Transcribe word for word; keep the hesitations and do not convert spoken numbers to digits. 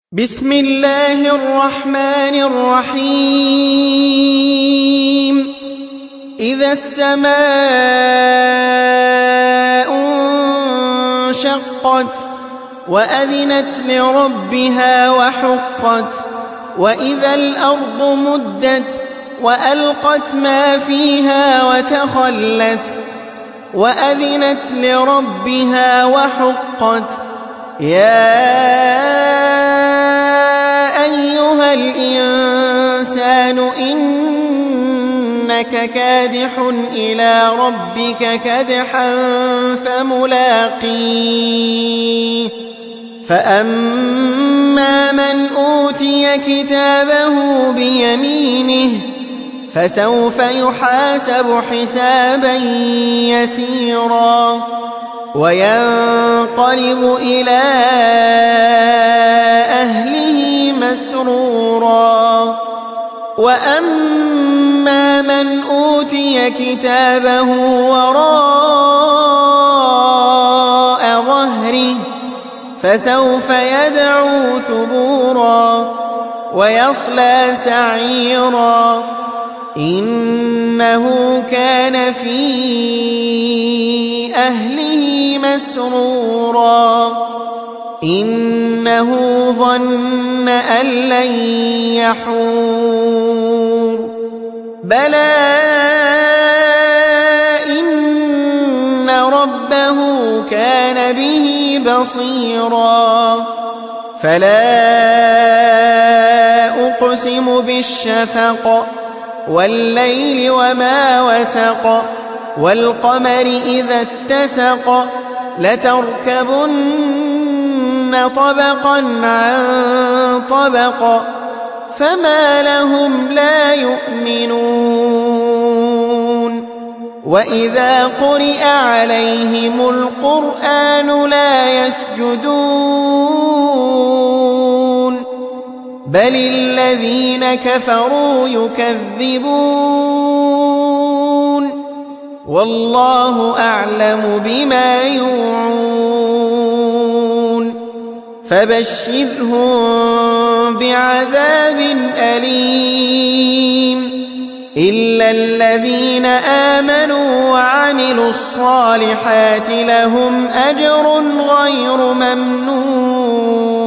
بسم الله الرحمن الرحيم إذا السماء انشقت وأذنت لربها وحقت وإذا الأرض مدت وألقت ما فيها وتخلت وأذنت لربها وحقت يا أيها الإنسان إنك كادح إلى ربك كدحا فملاقيه فأما من أوتي كتابه بيمينه فسوف يحاسب حسابا يسيرا وينقلب إلى أهله مسرورا وأما من أوتي كتابه وراء ظهره فسوف يدعو ثبورا ويصلى سعيرا إنه كان في أهله مسرورا إنه ظن أن لن يحور بلى إن ربه كان به بصيرا فلا أقسم بالشفق والليل وما وسق والقمر إذا اتسق لتركبن طبقا عن طبق فما لهم لا يؤمنون وإذا قرئ عليهم القرآن لا يسجدون بل الذين كفروا يكذبون والله أعلم بما يوعون فبشرهم بعذاب أليم إلا الذين آمنوا وعملوا الصالحات لهم أجر غير ممنون